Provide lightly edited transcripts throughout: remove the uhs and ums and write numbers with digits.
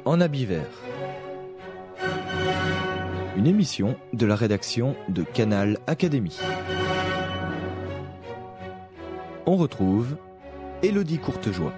en habit vert. Une émission de la rédaction de Canal Académie. On retrouve Élodie Courtejoie.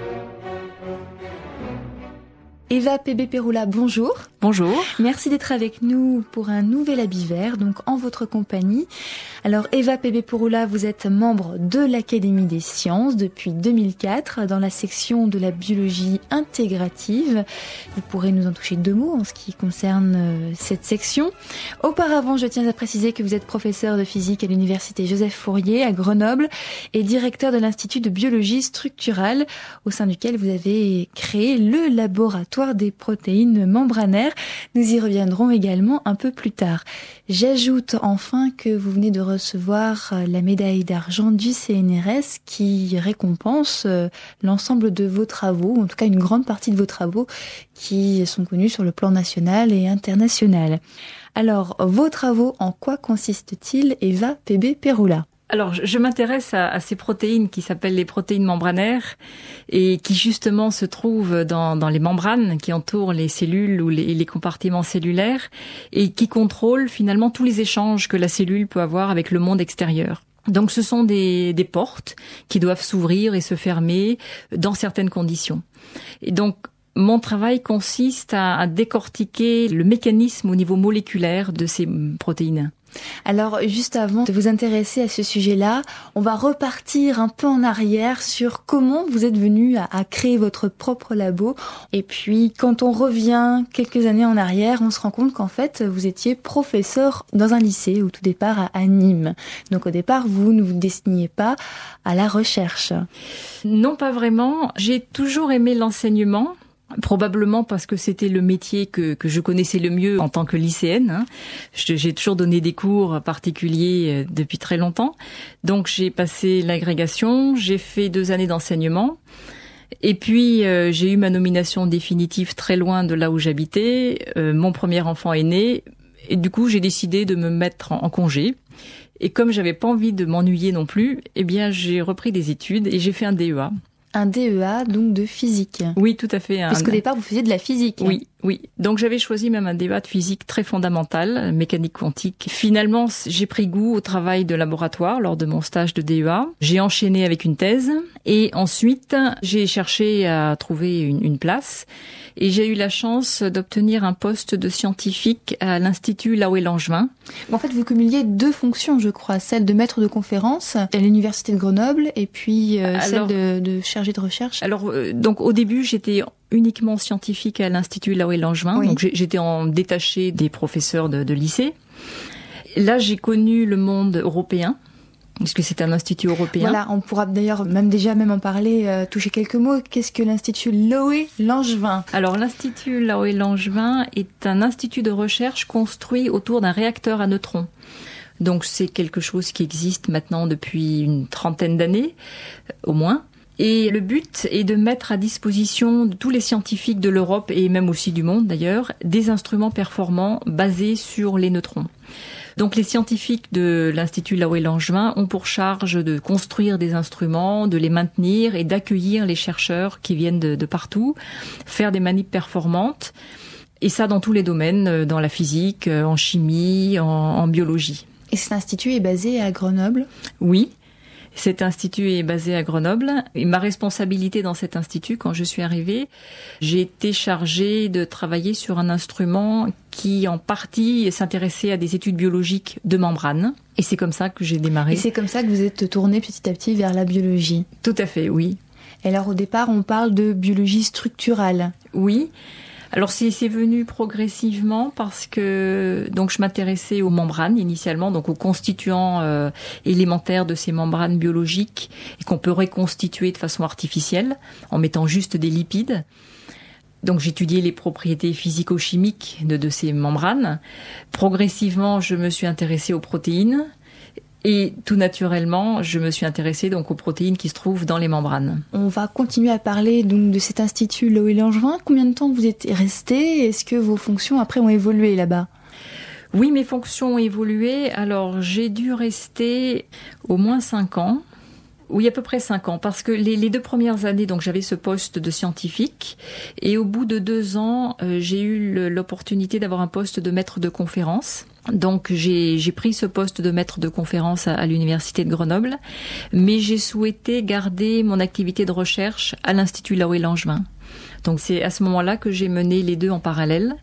Eva Pébé-Péroula, bonjour. Bonjour. Merci d'être avec nous pour un nouvel habit vert, donc en votre compagnie. Alors Eva Pébé-Péroula, vous êtes membre de l'Académie des sciences depuis 2004 dans la section de la biologie intégrative. Vous pourrez nous en toucher deux mots en ce qui concerne cette section. Auparavant, je tiens à préciser que vous êtes professeur de physique à l'université Joseph Fourier à Grenoble et directeur de l'Institut de biologie structurale au sein duquel vous avez créé le laboratoire des protéines membranaires. Nous y reviendrons également un peu plus tard. J'ajoute enfin que vous venez de recevoir la médaille d'argent du CNRS qui récompense l'ensemble de vos travaux, en tout cas une grande partie de vos travaux qui sont connus sur le plan national et international. Alors, vos travaux, en quoi consistent-ils, Eva Pébé-Péroula ? Alors, je m'intéresse à ces protéines qui s'appellent les protéines membranaires et qui justement se trouvent dans les membranes qui entourent les cellules ou les compartiments cellulaires et qui contrôlent finalement tous les échanges que la cellule peut avoir avec le monde extérieur. Donc, ce sont des portes qui doivent s'ouvrir et se fermer dans certaines conditions. Et donc, mon travail consiste à décortiquer le mécanisme au niveau moléculaire de ces protéines. Alors, juste avant de vous intéresser à ce sujet-là, on va repartir un peu en arrière sur comment vous êtes venu à créer votre propre labo. Et puis, quand on revient quelques années en arrière, on se rend compte qu'en fait, vous étiez professeur dans un lycée, au tout départ à Nîmes. Donc, au départ, vous ne vous destiniez pas à la recherche. Non, pas vraiment. J'ai toujours aimé l'enseignement. Probablement parce que c'était le métier que je connaissais le mieux en tant que lycéenne. J'ai toujours donné des cours particuliers depuis très longtemps. Donc j'ai passé l'agrégation, j'ai fait 2 années d'enseignement. Et puis j'ai eu ma nomination définitive très loin de là où j'habitais. Mon premier enfant est né. Et du coup j'ai décidé de me mettre en congé. Et comme j'avais pas envie de m'ennuyer non plus, eh bien j'ai repris des études et j'ai fait un DEA. Un DEA, donc de physique. Oui, tout à fait. Parce qu'au départ, vous faisiez de la physique. Oui. Donc, j'avais choisi même un DEA de physique très fondamental, mécanique quantique. Finalement, j'ai pris goût au travail de laboratoire lors de mon stage de DEA. J'ai enchaîné avec une thèse. Et ensuite, j'ai cherché à trouver une place. Et j'ai eu la chance d'obtenir un poste de scientifique à l'Institut Laoué-Langevin. En fait, vous cumuliez 2 fonctions, je crois. Celle de maître de conférence à l'Université de Grenoble et puis celle de chargé de recherche. Alors, donc au début, j'étais uniquement scientifique à l'Institut Laoué-Langevin. Oui. Donc j'étais en détaché des professeurs de lycée. Là, j'ai connu le monde européen. Parce que c'est un institut européen. Voilà, on pourra d'ailleurs même en parler, toucher quelques mots. Qu'est-ce que l'Institut Laoué-Langevin ? Alors, l'Institut Laoué-Langevin est un institut de recherche construit autour d'un réacteur à neutrons. Donc, c'est quelque chose qui existe maintenant depuis une 30aine d'années, au moins. Et le but est de mettre à disposition de tous les scientifiques de l'Europe et même aussi du monde d'ailleurs, des instruments performants basés sur les neutrons. Donc les scientifiques de l'Institut Laoué-Langevin ont pour charge de construire des instruments, de les maintenir et d'accueillir les chercheurs qui viennent de partout, faire des manips performantes, et ça dans tous les domaines, dans la physique, en chimie, en biologie. Et cet institut est basé à Grenoble ? Oui. Cet institut est basé à Grenoble. Et ma responsabilité dans cet institut, quand je suis arrivée, j'ai été chargée de travailler sur un instrument qui, en partie, s'intéressait à des études biologiques de membranes. Et c'est comme ça que j'ai démarré. Et c'est comme ça que vous êtes tournée petit à petit vers la biologie. Tout à fait, oui. Et alors, au départ, on parle de biologie structurale. Oui. Alors c'est venu progressivement parce que donc je m'intéressais aux membranes initialement, donc aux constituants élémentaires de ces membranes biologiques et qu'on peut reconstituer de façon artificielle en mettant juste des lipides. Donc j'étudiais les propriétés physico-chimiques de ces membranes. Progressivement, je me suis intéressée aux protéines. Et tout naturellement, je me suis intéressée donc aux protéines qui se trouvent dans les membranes. On va continuer à parler donc de cet institut Laoué-Langevin. Combien de temps vous êtes resté ? Est-ce que vos fonctions après ont évolué là-bas ? Oui, mes fonctions ont évolué. Alors j'ai dû rester au moins 5 ans. Oui, à peu près 5 ans, parce que les 2 premières années, donc j'avais ce poste de scientifique, et au bout de 2 ans, j'ai eu l'opportunité d'avoir un poste de maître de conférence. Donc j'ai pris ce poste de maître de conférence à l'université de Grenoble, mais j'ai souhaité garder mon activité de recherche à l'Institut Laoué-Langevin. Donc c'est à ce moment-là que j'ai mené les 2 en parallèle.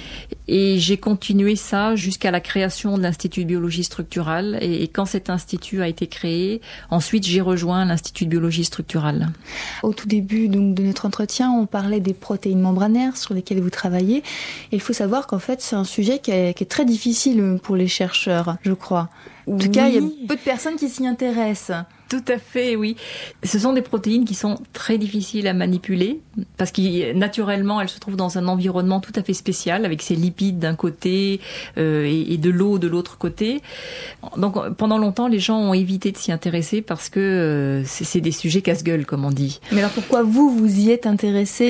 Et j'ai continué ça jusqu'à la création de l'Institut de biologie structurale. Et quand cet institut a été créé, ensuite j'ai rejoint l'Institut de biologie structurale. Au tout début donc, de notre entretien, on parlait des protéines membranaires sur lesquelles vous travaillez. Et il faut savoir qu'en fait, c'est un sujet qui est très difficile pour les chercheurs, je crois. En tout cas, il y a peu de personnes qui s'y intéressent. Tout à fait, oui. Ce sont des protéines qui sont très difficiles à manipuler parce que naturellement, elles se trouvent dans un environnement tout à fait spécial avec ces lipides d'un côté et de l'eau de l'autre côté. Donc, pendant longtemps, les gens ont évité de s'y intéresser parce que c'est des sujets casse-gueule, comme on dit. Mais alors pourquoi vous y êtes intéressé ?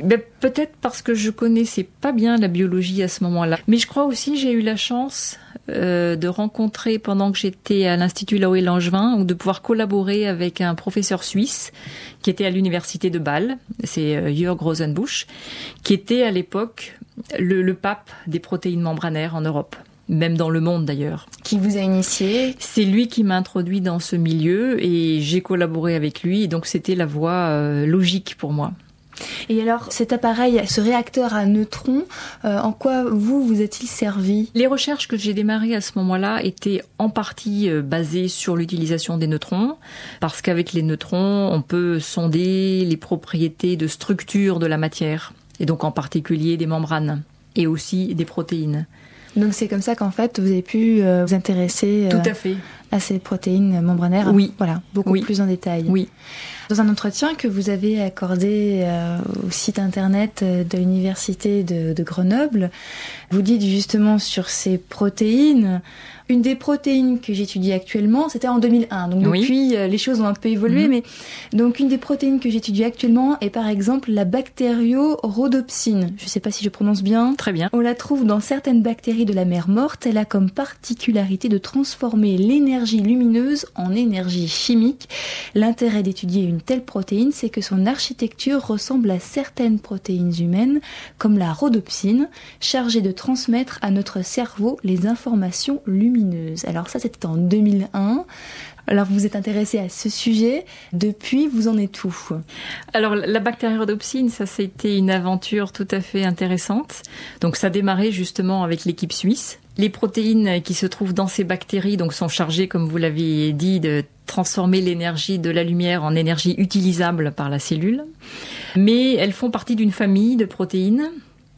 Peut-être parce que je connaissais pas bien la biologie à ce moment-là. Mais je crois aussi j'ai eu la chance de rencontrer pendant que j'étais à l'Institut Laoué-Langevin ou de pouvoir collaborer avec un professeur suisse qui était à l'université de Bâle, c'est Jörg Rosenbusch, qui était à l'époque le pape des protéines membranaires en Europe, même dans le monde d'ailleurs. Qui vous a initié ? C'est lui qui m'a introduit dans ce milieu et j'ai collaboré avec lui, et donc c'était la voie logique pour moi. Et alors, cet appareil, ce réacteur à neutrons, en quoi vous a-t-il servi ? Les recherches que j'ai démarrées à ce moment-là étaient en partie basées sur l'utilisation des neutrons, parce qu'avec les neutrons, on peut sonder les propriétés de structure de la matière, et donc en particulier des membranes, et aussi des protéines. Donc c'est comme ça qu'en fait, vous avez pu vous intéresser Tout à fait. À ces protéines membranaires. Oui. Voilà, beaucoup plus en détail. Oui. Dans un entretien que vous avez accordé au site internet de l'université de Grenoble, vous dites justement sur ces protéines, une des protéines que j'étudie actuellement, c'était en 2001. Donc depuis, les choses ont un peu évolué, mais donc une des protéines que j'étudie actuellement est par exemple la bactériorhodopsine. Je ne sais pas si je prononce bien. Très bien. On la trouve dans certaines bactéries de la mer morte. Elle a comme particularité de transformer l'énergie lumineuse en énergie chimique. L'intérêt d'étudier une telle protéine, c'est que son architecture ressemble à certaines protéines humaines, comme la rhodopsine, chargée de transmettre à notre cerveau les informations lumineuses. Alors ça, c'était en 2001. Alors vous êtes intéressé à ce sujet. Depuis, vous en êtes où ? Alors la bactériorhodopsine, ça c'était une aventure tout à fait intéressante. Donc ça a démarré justement avec l'équipe suisse. Les protéines qui se trouvent dans ces bactéries donc sont chargées, comme vous l'avez dit, de transformer l'énergie de la lumière en énergie utilisable par la cellule. Mais elles font partie d'une famille de protéines.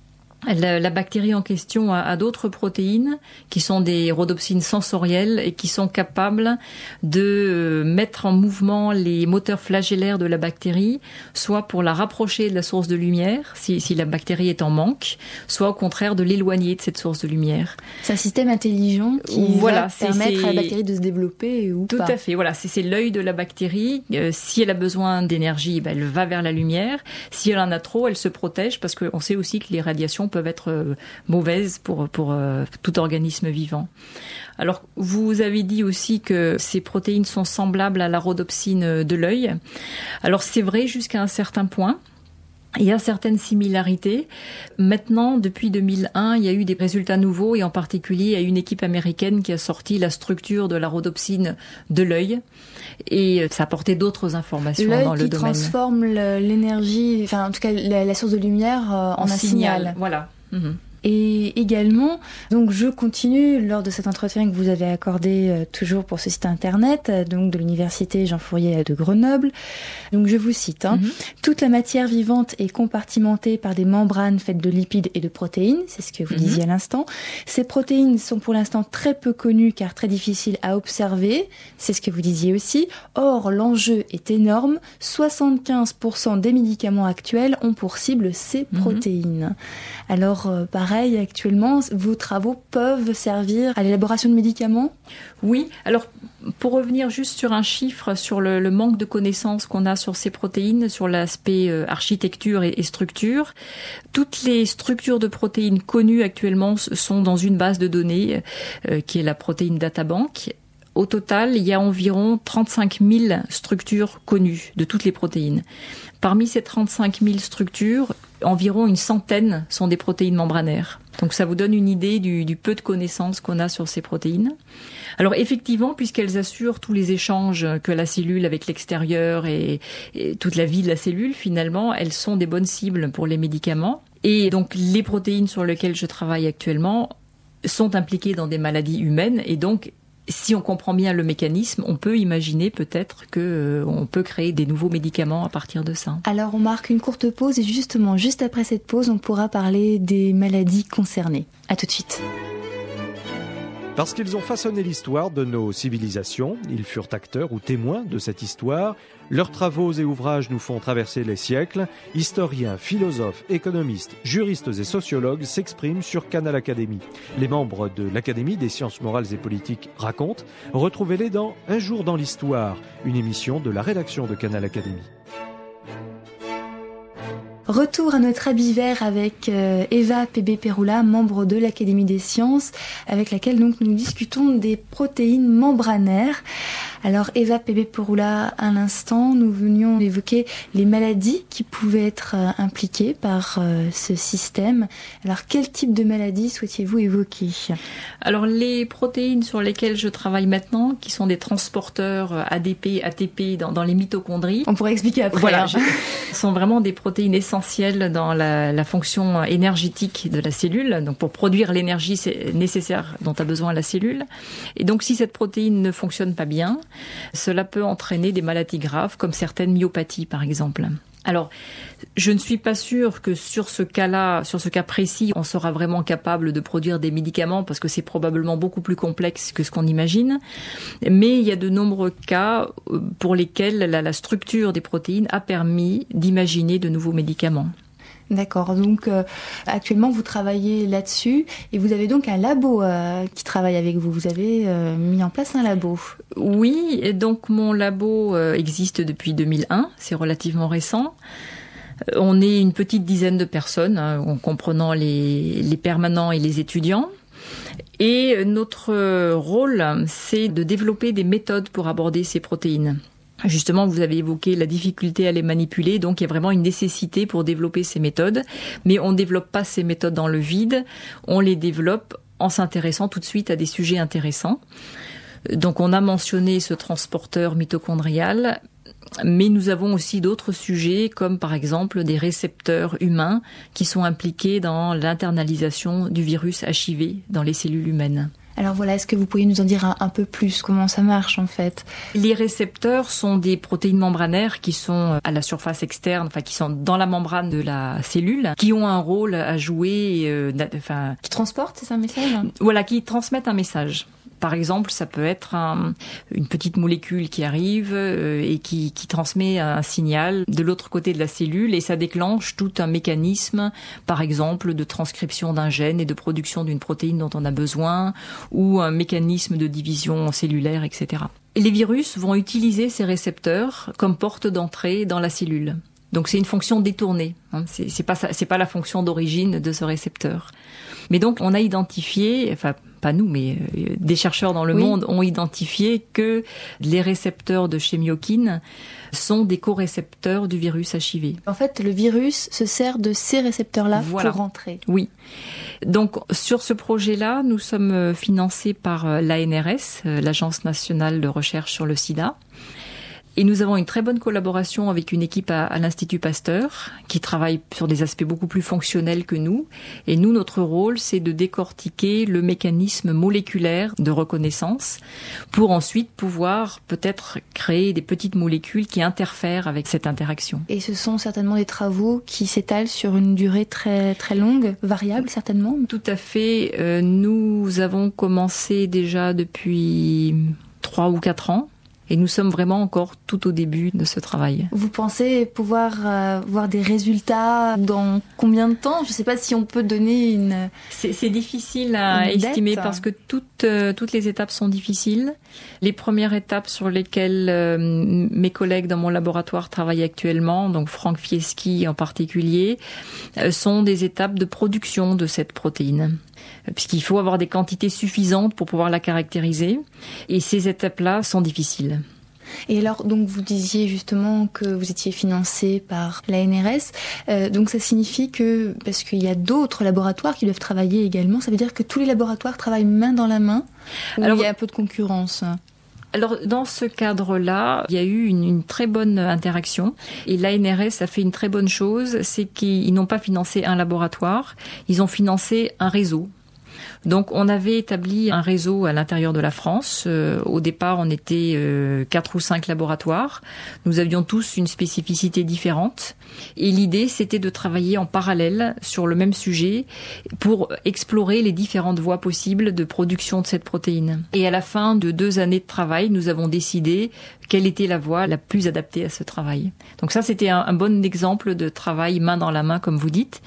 La bactérie en question a d'autres protéines qui sont des rhodopsines sensorielles et qui sont capables de mettre en mouvement les moteurs flagellaires de la bactérie, soit pour la rapprocher de la source de lumière, si la bactérie est en manque, soit au contraire de l'éloigner de cette source de lumière. C'est un système intelligent qui va permettre à la bactérie de se développer ou pas. Tout à fait, voilà, c'est l'œil de la bactérie. Si elle a besoin d'énergie, elle va vers la lumière. Si elle en a trop, elle se protège parce qu'on sait aussi que les radiations peuvent être mauvaises pour tout organisme vivant. Alors, vous avez dit aussi que ces protéines sont semblables à la rhodopsine de l'œil. Alors, c'est vrai jusqu'à un certain point. Il y a certaines similarités. Maintenant, depuis 2001, il y a eu des résultats nouveaux et en particulier, il y a une équipe américaine qui a sorti la structure de la rhodopsine de l'œil et ça a apporté d'autres informations dans le domaine. L'œil qui transforme l'énergie, enfin en tout cas la source de lumière en un signal. Voilà. Et également, donc je continue lors de cet entretien que vous avez accordé toujours pour ce site internet, donc de l'université Jean Fourier de Grenoble. Donc je vous cite, toute la matière vivante est compartimentée par des membranes faites de lipides et de protéines, c'est ce que vous disiez à l'instant. Ces protéines sont pour l'instant très peu connues car très difficiles à observer, c'est ce que vous disiez aussi. Or, l'enjeu est énorme, 75% des médicaments actuels ont pour cible ces protéines. Alors, pareil, actuellement, vos travaux peuvent servir à l'élaboration de médicaments ? Oui, alors pour revenir juste sur un chiffre, sur le manque de connaissances qu'on a sur ces protéines, sur l'aspect architecture et structure, toutes les structures de protéines connues actuellement sont dans une base de données qui est la Protein Data Bank. Au total, il y a environ 35 000 structures connues de toutes les protéines. Parmi ces 35 000 structures, environ une centaine sont des protéines membranaires. Donc ça vous donne une idée du peu de connaissances qu'on a sur ces protéines. Alors effectivement, puisqu'elles assurent tous les échanges que la cellule avec l'extérieur et toute la vie de la cellule, finalement, elles sont des bonnes cibles pour les médicaments. Et donc les protéines sur lesquelles je travaille actuellement sont impliquées dans des maladies humaines et donc si on comprend bien le mécanisme, on peut imaginer peut-être qu'on peut créer des nouveaux médicaments à partir de ça. Alors on marque une courte pause et justement, juste après cette pause, on pourra parler des maladies concernées. À tout de suite. Parce qu'ils ont façonné l'histoire de nos civilisations, ils furent acteurs ou témoins de cette histoire. Leurs travaux et ouvrages nous font traverser les siècles. Historiens, philosophes, économistes, juristes et sociologues s'expriment sur Canal Académie. Les membres de l'Académie des sciences morales et politiques racontent. Retrouvez-les dans Un jour dans l'histoire, une émission de la rédaction de Canal Académie. Retour à notre habit vert avec Eva Pébé-Perroula, membre de l'Académie des sciences, avec laquelle donc nous discutons des protéines membranaires. Alors Eva Pébé-Perroula, à l'instant, nous venions d'évoquer les maladies qui pouvaient être impliquées par ce système. Alors quel type de maladies souhaitiez-vous évoquer ? Alors les protéines sur lesquelles je travaille maintenant, qui sont des transporteurs ADP, ATP dans les mitochondries. On pourrait expliquer après. Voilà, sont vraiment des protéines essentielles dans la fonction énergétique de la cellule, donc pour produire l'énergie nécessaire dont a besoin la cellule. Et donc si cette protéine ne fonctionne pas bien, cela peut entraîner des maladies graves comme certaines myopathies par exemple. Alors, je ne suis pas sûre que sur ce cas précis, on sera vraiment capable de produire des médicaments parce que c'est probablement beaucoup plus complexe que ce qu'on imagine. Mais il y a de nombreux cas pour lesquels la structure des protéines a permis d'imaginer de nouveaux médicaments. D'accord, donc actuellement vous travaillez là-dessus et vous avez donc un labo qui travaille avec vous. Vous avez mis en place un labo. Oui, et donc mon labo existe depuis 2001, c'est relativement récent. On est une petite dizaine de personnes, en comprenant les permanents et les étudiants. Et notre rôle, c'est de développer des méthodes pour aborder ces protéines. Justement, vous avez évoqué la difficulté à les manipuler, donc il y a vraiment une nécessité pour développer ces méthodes. Mais on ne développe pas ces méthodes dans le vide, on les développe en s'intéressant tout de suite à des sujets intéressants. Donc on a mentionné ce transporteur mitochondrial, mais nous avons aussi d'autres sujets, comme par exemple des récepteurs humains qui sont impliqués dans l'internalisation du virus HIV dans les cellules humaines. Alors voilà, est-ce que vous pourriez nous en dire un peu plus comment ça marche en fait ? Les récepteurs sont des protéines membranaires qui sont à la surface externe, enfin qui sont dans la membrane de la cellule, qui ont un rôle à jouer. Qui transportent, c'est ça un message ? Voilà, qui transmettent un message. Par exemple, ça peut être une petite molécule qui arrive et qui transmet un signal de l'autre côté de la cellule et ça déclenche tout un mécanisme, par exemple, de transcription d'un gène et de production d'une protéine dont on a besoin ou un mécanisme de division cellulaire, etc. Et les virus vont utiliser ces récepteurs comme porte d'entrée dans la cellule. Donc c'est une fonction détournée, hein. C'est pas la fonction d'origine de ce récepteur. Mais donc on a identifié, enfin pas nous, mais des chercheurs dans le monde ont identifié que les récepteurs de chémyokine sont des corécepteurs du virus HIV. En fait, le virus se sert de ces récepteurs-là pour rentrer. Oui. Donc sur ce projet-là, nous sommes financés par l'ANRS, l'Agence nationale de recherche sur le sida. Et nous avons une très bonne collaboration avec une équipe à l'Institut Pasteur qui travaille sur des aspects beaucoup plus fonctionnels que nous. Et nous, notre rôle, c'est de décortiquer le mécanisme moléculaire de reconnaissance pour ensuite pouvoir peut-être créer des petites molécules qui interfèrent avec cette interaction. Et ce sont certainement des travaux qui s'étalent sur une durée très, très longue, variable certainement ? Tout à fait. Nous avons commencé déjà depuis 3 ou 4 ans. Et nous sommes vraiment encore tout au début de ce travail. Vous pensez pouvoir voir des résultats dans combien de temps? Je ne sais pas si on peut donner une... C'est difficile à estimer parce que toutes les étapes sont difficiles. Les premières étapes sur lesquelles mes collègues dans mon laboratoire travaillent actuellement, donc Franck Fieschi en particulier, sont des étapes de production de cette protéine. Puisqu'il faut avoir des quantités suffisantes pour pouvoir la caractériser. Et ces étapes-là sont difficiles. Et alors, donc, vous disiez justement que vous étiez financé par l'ANRS. Donc, ça signifie que, parce qu'il y a d'autres laboratoires qui doivent travailler également, ça veut dire que tous les laboratoires travaillent main dans la main, ou il y a un peu de concurrence? Alors, dans ce cadre-là, il y a eu une très bonne interaction. Et l'ANRS a fait une très bonne chose, c'est qu'ils n'ont pas financé un laboratoire, ils ont financé un réseau. Donc, on avait établi un réseau à l'intérieur de la France. Au départ, on était 4 ou 5 laboratoires. Nous avions tous une spécificité différente. Et l'idée, c'était de travailler en parallèle sur le même sujet pour explorer les différentes voies possibles de production de cette protéine. Et à la fin de 2 années de travail, nous avons décidé quelle était la voie la plus adaptée à ce travail. Donc ça, c'était un bon exemple de travail main dans la main, comme vous dites.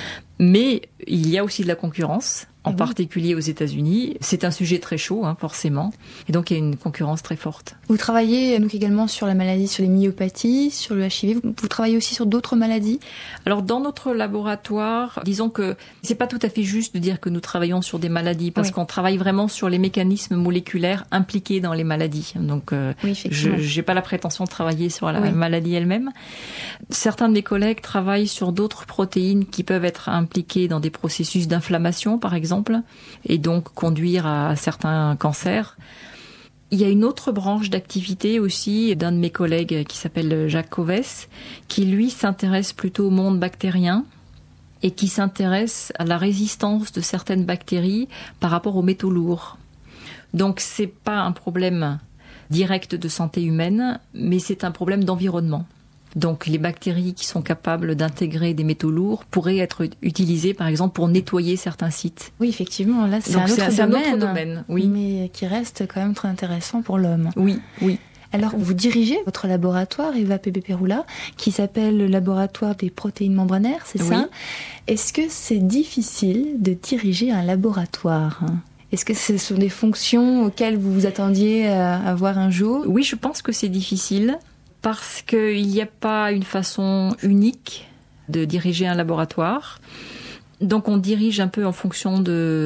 Mais il y a aussi de la concurrence, en particulier aux États-Unis. C'est un sujet très chaud, forcément. Et donc, il y a une concurrence très forte. Vous travaillez donc également sur la maladie, sur les myopathies, sur le HIV. Vous travaillez aussi sur d'autres maladies? Alors, dans notre laboratoire, disons que c'est pas tout à fait juste de dire que nous travaillons sur des maladies, parce qu'on travaille vraiment sur les mécanismes moléculaires impliqués dans les maladies. Donc, j'ai pas la prétention de travailler sur la maladie elle-même. Certains de mes collègues travaillent sur d'autres protéines qui peuvent être impliquées dans des processus d'inflammation, par exemple, et donc conduire à certains cancers. Il y a une autre branche d'activité aussi d'un de mes collègues qui s'appelle Jacques Covès, qui lui s'intéresse plutôt au monde bactérien et qui s'intéresse à la résistance de certaines bactéries par rapport aux métaux lourds. Donc c'est pas un problème direct de santé humaine, mais c'est un problème d'environnement. Donc les bactéries qui sont capables d'intégrer des métaux lourds pourraient être utilisées par exemple pour nettoyer certains sites. Oui, effectivement, là c'est un autre domaine, oui. Mais qui reste quand même très intéressant pour l'homme. Oui. Alors vous dirigez votre laboratoire, Eva Pébé-Perula, qui s'appelle le laboratoire des protéines membranaires, c'est ça? Est-ce que c'est difficile de diriger un laboratoire ? Est-ce que ce sont des fonctions auxquelles vous vous attendiez à avoir un jour? Oui, je pense que c'est difficile. Parce qu'il n'y a pas une façon unique de diriger un laboratoire. Donc on dirige un peu en fonction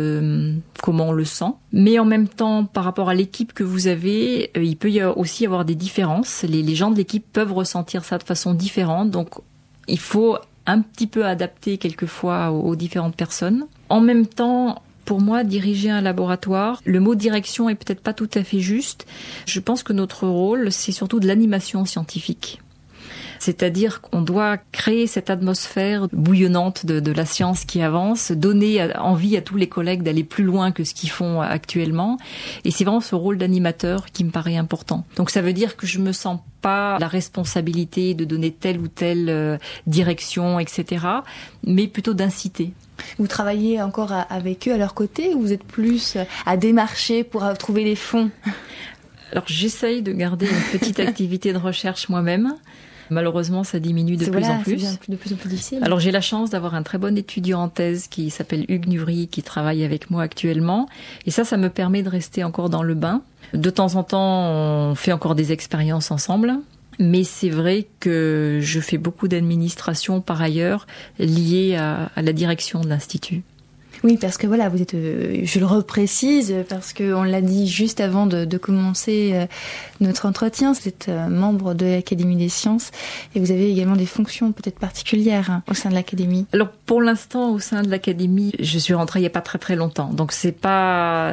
de comment on le sent. Mais en même temps, par rapport à l'équipe que vous avez, il peut aussi y avoir des différences. Les gens de l'équipe peuvent ressentir ça de façon différente. Donc il faut un petit peu adapter quelquefois aux différentes personnes. En même temps, pour moi, diriger un laboratoire, le mot direction est peut-être pas tout à fait juste. Je pense que notre rôle, c'est surtout de l'animation scientifique. C'est-à-dire qu'on doit créer cette atmosphère bouillonnante de la science qui avance, donner envie à tous les collègues d'aller plus loin que ce qu'ils font actuellement. Et c'est vraiment ce rôle d'animateur qui me paraît important. Donc ça veut dire que je me sens pas la responsabilité de donner telle ou telle direction, etc., mais plutôt d'inciter. Vous travaillez encore avec eux à leur côté ou vous êtes plus à démarcher pour trouver les fonds? Alors j'essaye de garder une petite activité de recherche moi-même. Malheureusement, ça diminue de plus en plus. C'est de plus en plus difficile. Alors j'ai la chance d'avoir un très bon étudiant en thèse qui s'appelle Hugues Nuvry, qui travaille avec moi actuellement. Et ça me permet de rester encore dans le bain. De temps en temps, on fait encore des expériences ensemble. Mais c'est vrai que je fais beaucoup d'administration par ailleurs liée à la direction de l'Institut. Oui, parce que voilà, vous êtes, je le reprécise, parce qu'on l'a dit juste avant de commencer notre entretien, vous êtes membre de l'Académie des sciences et vous avez également des fonctions peut-être particulières au sein de l'Académie. Alors pour l'instant, au sein de l'Académie, je suis rentrée il n'y a pas très longtemps, donc c'est pas,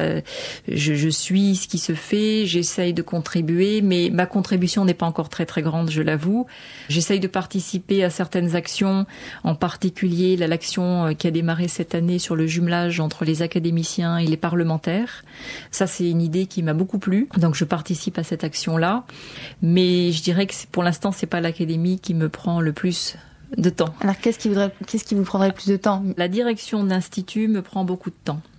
je suis ce qui se fait, j'essaye de contribuer, mais ma contribution n'est pas encore très grande, je l'avoue. J'essaye de participer à certaines actions, en particulier l'action qui a démarré cette année sur le jumelage entre les académiciens et les parlementaires. Ça, c'est une idée qui m'a beaucoup plu. Donc, je participe à cette action-là. Mais je dirais que pour l'instant, c'est pas l'Académie qui me prend le plus de temps. Alors, qu'est-ce qui vous prendrait plus de temps? La direction de l'Institut me prend beaucoup de temps.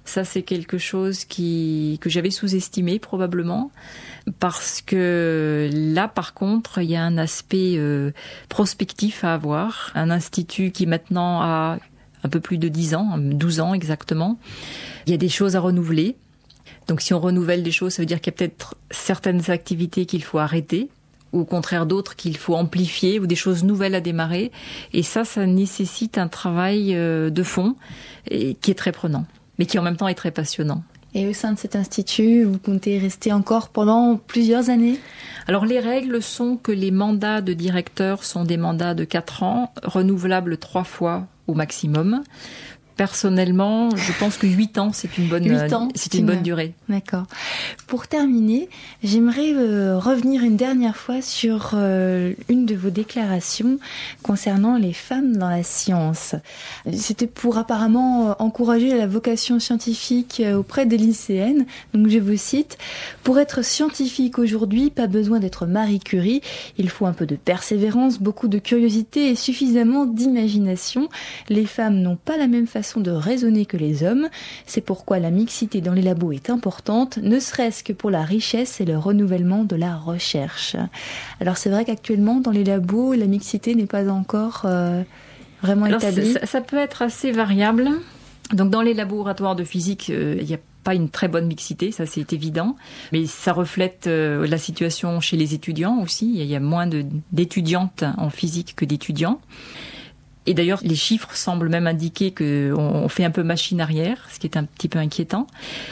Ça, c'est quelque chose que j'avais sous-estimé probablement, parce que là, par contre, il y a un aspect prospectif à avoir. Un institut qui maintenant a un peu plus de 10 ans, 12 ans exactement. Il y a des choses à renouveler. Donc si on renouvelle des choses, ça veut dire qu'il y a peut-être certaines activités qu'il faut arrêter, ou au contraire d'autres qu'il faut amplifier, ou des choses nouvelles à démarrer. Et ça nécessite un travail de fond et qui est très prenant, mais qui en même temps est très passionnant. Et au sein de cet institut, vous comptez rester encore pendant plusieurs années ? Alors les règles sont que les mandats de directeur sont des mandats de 4 ans, renouvelables 3 fois au maximum. Personnellement, je pense que 8 ans, c'est une bonne durée. D'accord. Pour terminer, j'aimerais revenir une dernière fois sur une de vos déclarations concernant les femmes dans la science. C'était pour apparemment encourager la vocation scientifique auprès des lycéennes. Donc je vous cite, « Pour être scientifique aujourd'hui, pas besoin d'être Marie Curie. Il faut un peu de persévérance, beaucoup de curiosité et suffisamment d'imagination. Les femmes n'ont pas la même façon de raisonner que les hommes. C'est pourquoi la mixité dans les labos est importante, ne serait-ce que pour la richesse et le renouvellement de la recherche. » Alors c'est vrai qu'actuellement, dans les labos, la mixité n'est pas encore vraiment établie. Ça peut être assez variable. Donc dans les laboratoires de physique, il n'y a pas une très bonne mixité, ça c'est évident. Mais ça reflète la situation chez les étudiants aussi. Il y a moins d'étudiantes en physique que d'étudiants. Et d'ailleurs, les chiffres semblent même indiquer qu'on fait un peu machine arrière, ce qui est un petit peu inquiétant.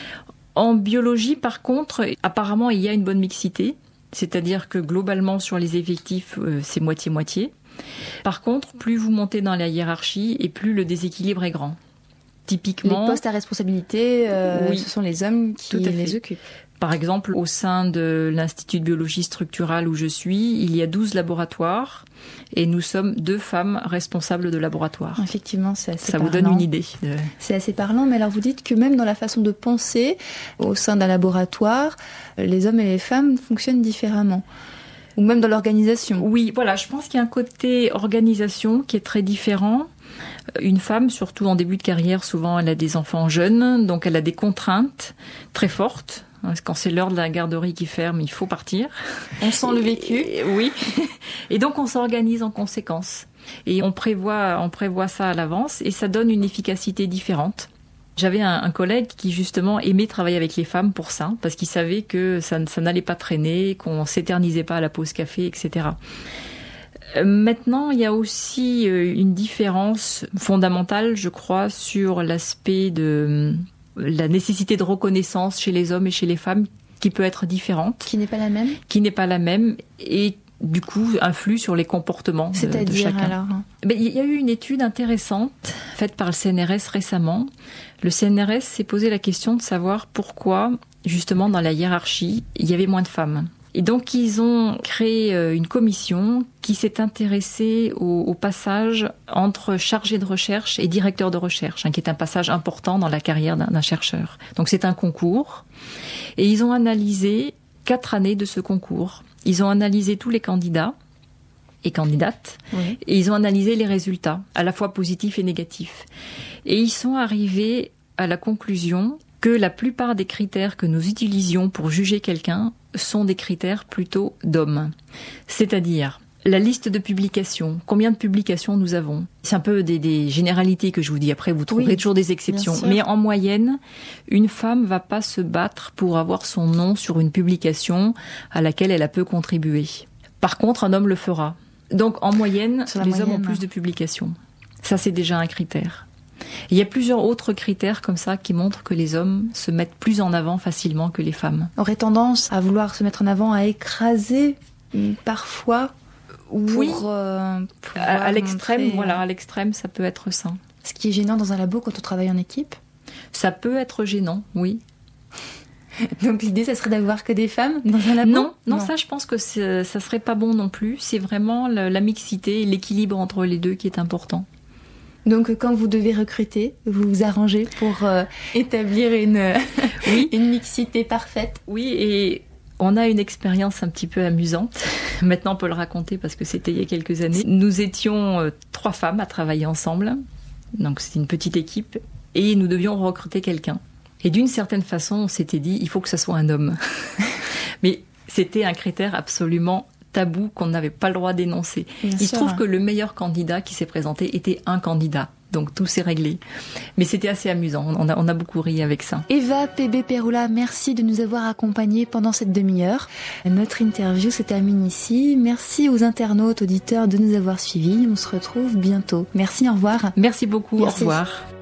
En biologie, par contre, apparemment, il y a une bonne mixité. C'est-à-dire que globalement, sur les effectifs, c'est moitié-moitié. Par contre, plus vous montez dans la hiérarchie et plus le déséquilibre est grand. Typiquement, les postes à responsabilité, oui, ce sont les hommes qui les occupent. Par exemple, au sein de l'Institut de biologie structurale où je suis, il y a 12 laboratoires et nous sommes 2 femmes responsables de laboratoire. Effectivement, c'est assez parlant. Ça vous donne une idée. C'est assez parlant, mais alors vous dites que même dans la façon de penser au sein d'un laboratoire, les hommes et les femmes fonctionnent différemment. Ou même dans l'organisation. Oui, voilà, je pense qu'il y a un côté organisation qui est très différent. Une femme, surtout en début de carrière, souvent elle a des enfants jeunes, donc elle a des contraintes très fortes. Quand c'est l'heure de la garderie qui ferme, il faut partir. On sent le vécu. Oui. Et donc on s'organise en conséquence. Et on prévoit ça à l'avance et ça donne une efficacité différente. J'avais un collègue qui justement aimait travailler avec les femmes pour ça, parce qu'il savait que ça n'allait pas traîner, qu'on s'éternisait pas à la pause café, etc. Maintenant, il y a aussi une différence fondamentale, je crois, sur l'aspect de la nécessité de reconnaissance chez les hommes et chez les femmes, qui peut être différente. Qui n'est pas la même ? Qui n'est pas la même et du coup influe sur les comportements de chacun. C'est-à-dire alors ? Il y a eu une étude intéressante faite par le CNRS récemment. Le CNRS s'est posé la question de savoir pourquoi, justement, dans la hiérarchie, il y avait moins de femmes. Et donc, ils ont créé une commission qui s'est intéressée au passage entre chargé de recherche et directeur de recherche, qui est un passage important dans la carrière d'un chercheur. Donc, c'est un concours. Et ils ont analysé 4 années de ce concours. Ils ont analysé tous les candidats et candidates, oui, et ils ont analysé les résultats, à la fois positifs et négatifs. Et ils sont arrivés à la conclusion que la plupart des critères que nous utilisions pour juger quelqu'un sont des critères plutôt d'hommes. C'est-à-dire la liste de publications, combien de publications nous avons. C'est un peu des généralités que je vous dis, après vous trouverez toujours des exceptions. Mais en moyenne, une femme va pas se battre pour avoir son nom sur une publication à laquelle elle a peu contribué. Par contre, un homme le fera. Donc en moyenne, les hommes ont plus de publications. Ça, c'est déjà un critère. Il y a plusieurs autres critères comme ça qui montrent que les hommes se mettent plus en avant facilement que les femmes. Aurait tendance à vouloir se mettre en avant, à écraser parfois, oui, à l'extrême, montrer... voilà, à l'extrême, ça peut être ça. Ce qui est gênant dans un labo quand on travaille en équipe ? Ça peut être gênant, oui. Donc l'idée, ça serait d'avoir que des femmes dans un labo ? Non, ça, je pense que ça serait pas bon non plus. C'est vraiment la mixité, l'équilibre entre les deux qui est important. Donc, quand vous devez recruter, vous vous arrangez pour établir une mixité parfaite. Oui, et on a une expérience un petit peu amusante. Maintenant, on peut le raconter parce que c'était il y a quelques années. Nous étions 3 femmes à travailler ensemble. Donc, c'est une petite équipe. Et nous devions recruter quelqu'un. Et d'une certaine façon, on s'était dit, il faut que ça soit un homme. Mais c'était un critère absolument tabou qu'on n'avait pas le droit d'énoncer. Il se trouve que le meilleur candidat qui s'est présenté était un candidat. Donc tout s'est réglé. Mais c'était assez amusant, on a beaucoup ri avec ça. Eva Pébé-Perula, merci de nous avoir accompagnés pendant cette demi-heure. Notre interview se termine ici. Merci aux internautes, auditeurs de nous avoir suivis. On se retrouve bientôt. Merci, au revoir. Merci beaucoup, Merci. Au revoir.